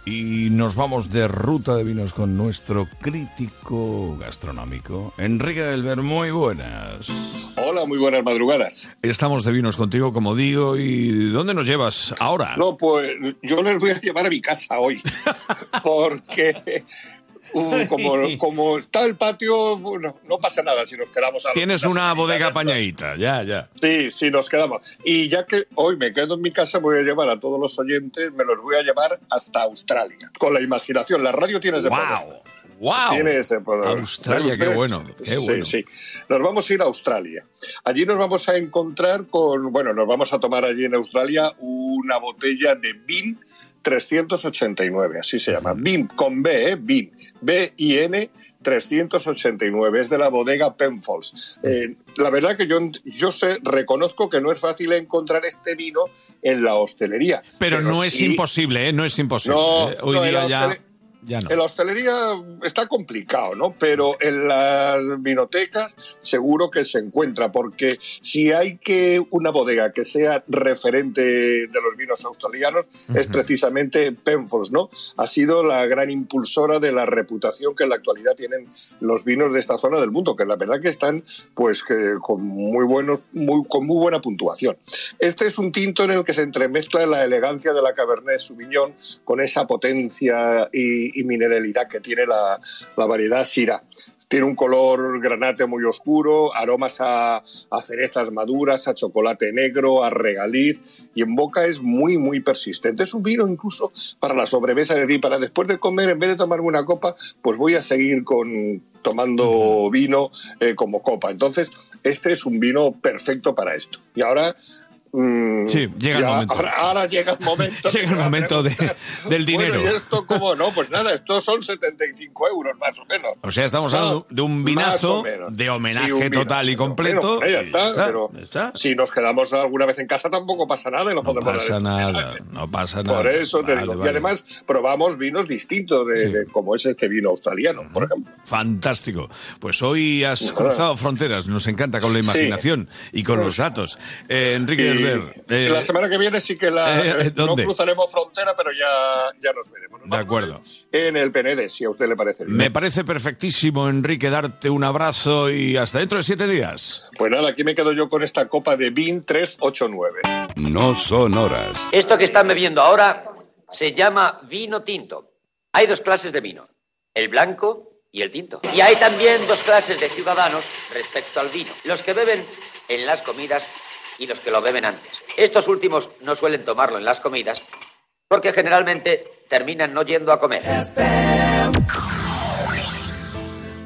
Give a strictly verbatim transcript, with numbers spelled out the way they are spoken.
Y nos vamos de ruta de vinos con nuestro crítico gastronómico, Enrique Delver. Muy buenas. Hola, muy buenas madrugadas. Estamos de vinos contigo, como digo, ¿y dónde nos llevas ahora? No, pues yo les voy a llevar a mi casa hoy, porque uh, como, como está el patio, bueno, no pasa nada si nos quedamos a Tienes una bodega apañadita, ya, ya. Sí, sí, nos quedamos. Y ya que hoy me quedo en mi casa, voy a llevar a todos los oyentes, me los voy a llevar hasta Australia. Con la imaginación, la radio tiene ese wow. poder. ¡Wow! Tiene ese poder. Australia, qué bueno, qué bueno. Sí, sí. Nos vamos a ir a Australia. Allí nos vamos a encontrar con, bueno, nos vamos a tomar allí en Australia una botella de Bin trescientos ochenta y nueve, así se llama. Bin con B, ¿eh? Bin. B I N trescientos ochenta y nueve, es de la bodega Penfolds. Eh, la verdad que yo, yo sé, reconozco que no es fácil encontrar este vino en la hostelería. Pero, pero no sí, es imposible, ¿eh? No es imposible. No, ¿eh? Hoy no, día ya... hostele- Ya no. En la hostelería está complicado, ¿no? Pero en las vinotecas seguro que se encuentra, porque si hay que una bodega que sea referente de los vinos australianos, uh-huh. es precisamente Penfolds, ¿no? Ha sido la gran impulsora de la reputación que en la actualidad tienen los vinos de esta zona del mundo, que la verdad que están pues que con muy buenos, muy, con muy buena puntuación. Este es un tinto en el que se entremezcla la elegancia de la Cabernet Sauvignon con esa potencia y y mineralidad que tiene la, la variedad Syrah. Tiene un color granate muy oscuro, aromas a, a cerezas maduras, a chocolate negro, a regaliz, y en boca es muy, muy persistente. Es un vino incluso para la sobremesa, es decir, para después de comer, en vez de tomarme una copa, pues voy a seguir con, tomando vino eh, como copa. Entonces, este es un vino perfecto para esto. Y ahora... Mm, sí, llega ya, el momento. Ahora, ahora llega el momento. llega el momento de, del dinero. Bueno, ¿y esto cómo no? Pues nada, estos son setenta y cinco euros más o menos. O sea, estamos hablando de un vinazo de homenaje sí, vino, total y completo. Bueno, ya y está, ya está, pero ya está. Si nos quedamos alguna vez en casa tampoco pasa nada. Y no no pasa nada, no pasa nada. Por eso vale, te digo. Vale. Y además probamos vinos distintos de, sí. de como es este vino australiano, uh-huh. por ejemplo. Fantástico. Pues hoy has cruzado fronteras. Nos encanta con la imaginación sí. y con los datos. Eh, Enrique Delver. Eh, la semana que viene sí que la, eh, no cruzaremos frontera, pero ya, ya nos veremos. Nos de acuerdo. En el Penedès, si a usted le parece bien. Me parece perfectísimo, Enrique, darte un abrazo y hasta dentro de siete días. Pues nada, aquí me quedo yo con esta copa de Bin trescientos ochenta y nueve. No son horas. Esto que están bebiendo ahora se llama vino tinto. Hay dos clases de vino, el blanco y el tinto. Y hay también dos clases de ciudadanos respecto al vino. Los que beben en las comidas y los que lo beben antes. Estos últimos no suelen tomarlo en las comidas porque generalmente terminan no yendo a comer. F M.